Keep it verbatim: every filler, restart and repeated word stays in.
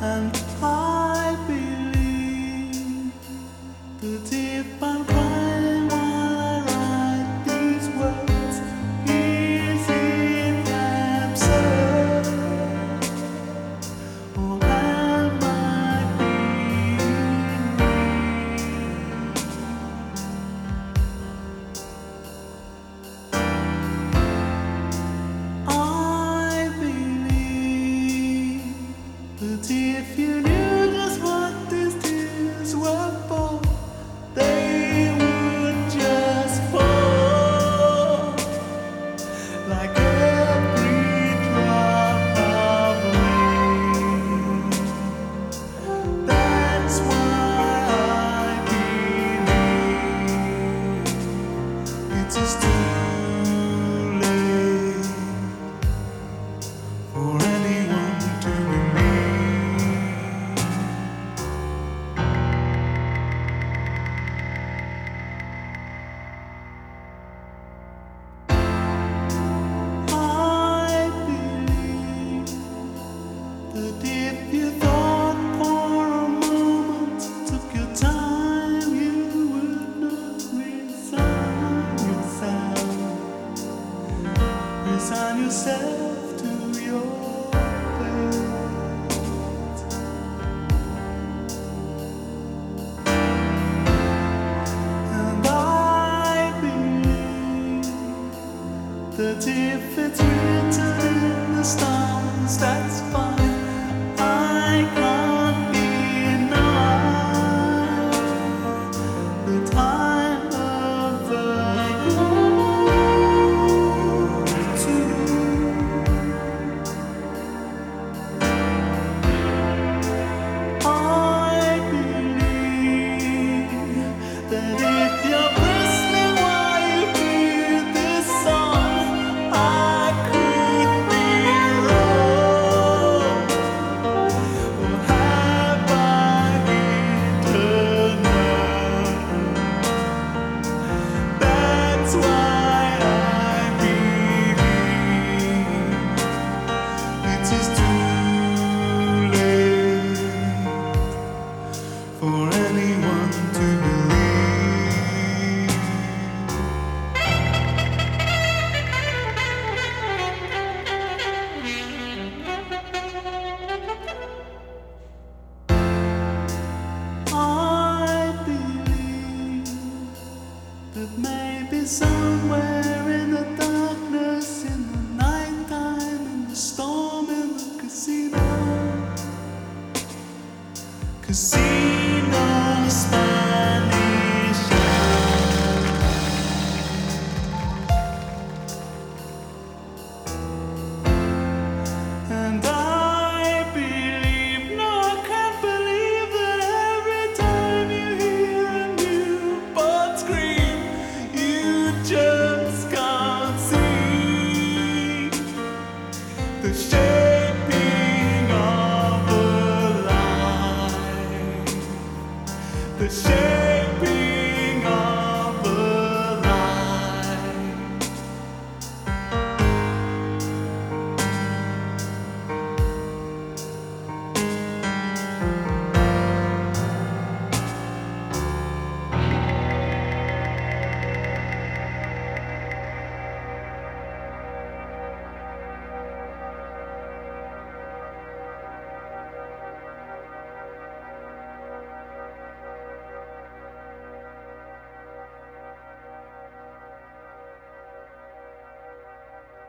And I believe that if I'm crying while I write these words, is it absurd? Or am I being real? I believe that if you knew just what these tears were for, they would just fall like every drop of rain. That's why I believe it is too late for anyone to believe. I believe that if you thought for a moment, took your time, you would not resign yourself, resign yourself to your fate. And I believe that if it's written in the stars, that's fine. I can't deny that I'm available to you. I believe that if you're listening while you hear this song, I could be wrong. Or have I eternal? That's why I believe it is too late for anyone to believe. I believe that maybe somewhere in the darkness, in the nighttime, in the storm, in the casino, casino.